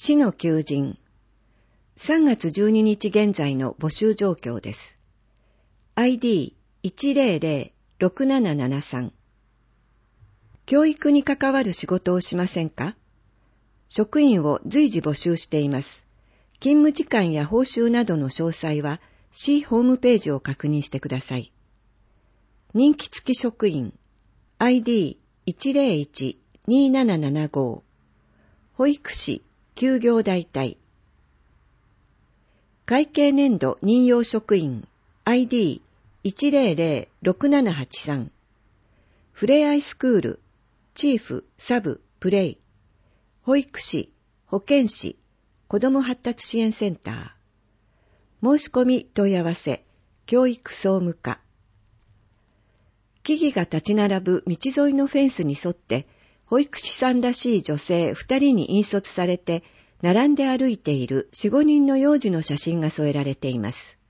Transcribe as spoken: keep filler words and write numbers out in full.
市の求人。さんがつじゅうににち現在の募集状況です。アイディーいちゼロゼロろくななななさん。教育に関わる仕事をしませんか？職員を随時募集しています。勤務時間や報酬などの詳細は市ホームページを確認してください。任期付き職員 アイディーいちゼロいちにななななご。保育士休業代替。会計年度任用職員 アイディーいちゼロゼロろくななはちさん。ふれあいスクールチーフサブプレイ。保育士保健師子ども発達支援センター。申し込み問い合わせ教育総務課。木々が立ち並ぶ道沿いのフェンスに沿って保育士さんらしい女性ふたりに引率されて並んで歩いているよん、ごにんの幼児の写真が添えられています。